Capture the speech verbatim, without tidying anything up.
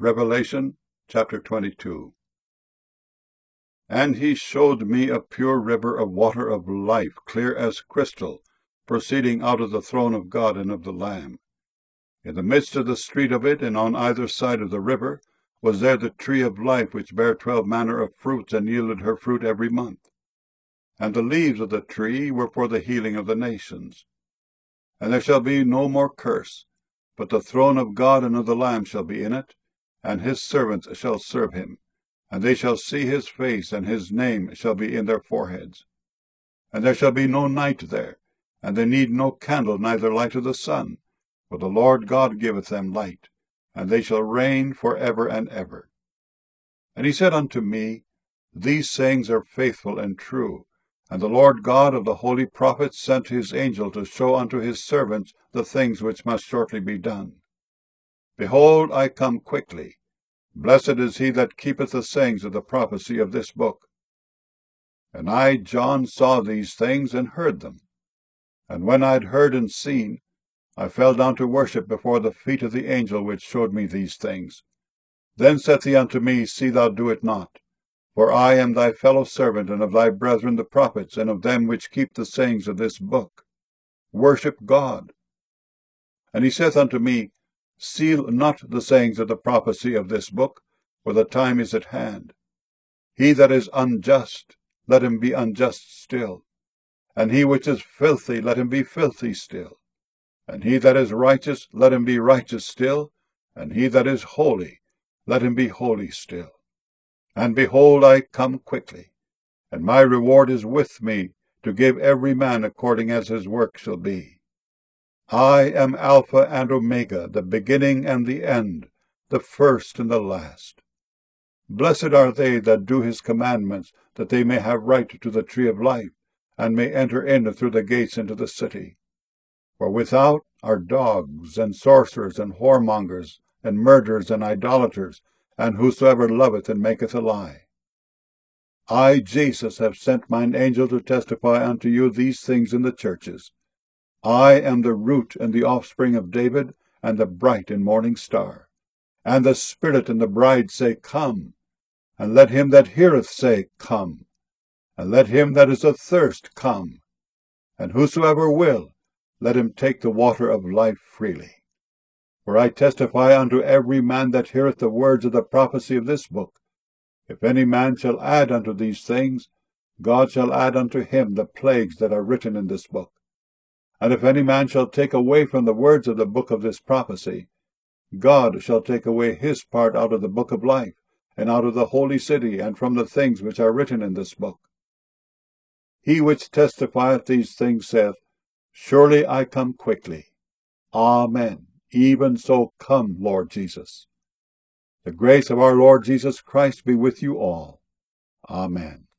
Revelation chapter twenty-two. And he showed me a pure river of water of life, clear as crystal, proceeding out of the throne of God and of the Lamb. In the midst of the street of it, and on either side of the river, was there the tree of life, which bare twelve manner of fruits, and yielded her fruit every month. And the leaves of the tree were for the healing of the nations. And there shall be no more curse, but the throne of God and of the Lamb shall be in it, and his servants shall serve him, and they shall see his face, and his name shall be in their foreheads. And there shall be no night there, and they need no candle, neither light of the sun, for the Lord God giveth them light, and they shall reign for ever and ever. And he said unto me, These sayings are faithful and true, and the Lord God of the holy prophets sent his angel to show unto his servants the things which must shortly be done. Behold, I come quickly. Blessed is he that keepeth the sayings of the prophecy of this book. And I, John, saw these things and heard them. And when I had heard and seen, I fell down to worship before the feet of the angel which showed me these things. Then said he unto me, See thou do it not. For I am thy fellow servant, and of thy brethren the prophets, and of them which keep the sayings of this book. Worship God. And he saith unto me, Seal not the sayings of the prophecy of this book, for the time is at hand. He that is unjust, let him be unjust still. And he which is filthy, let him be filthy still. And he that is righteous, let him be righteous still. And he that is holy, let him be holy still. And behold, I come quickly, and my reward is with me, to give every man according as his work shall be. I am Alpha and Omega, the beginning and the end, the first and the last. Blessed are they that do his commandments, that they may have right to the tree of life, and may enter in through the gates into the city. For without are dogs, and sorcerers, and whoremongers, and murderers, and idolaters, and whosoever loveth and maketh a lie. I, Jesus, have sent mine angel to testify unto you these things in the churches. I am the root and the offspring of David, and the bright and morning star. And the Spirit and the bride say, Come. And let him that heareth say, Come. And let him that is athirst come. And whosoever will, let him take the water of life freely. For I testify unto every man that heareth the words of the prophecy of this book. If any man shall add unto these things, God shall add unto him the plagues that are written in this book. And if any man shall take away from the words of the book of this prophecy, God shall take away his part out of the book of life, and out of the holy city, and from the things which are written in this book. He which testifieth these things saith, Surely I come quickly. Amen. Even so come, Lord Jesus. The grace of our Lord Jesus Christ be with you all. Amen.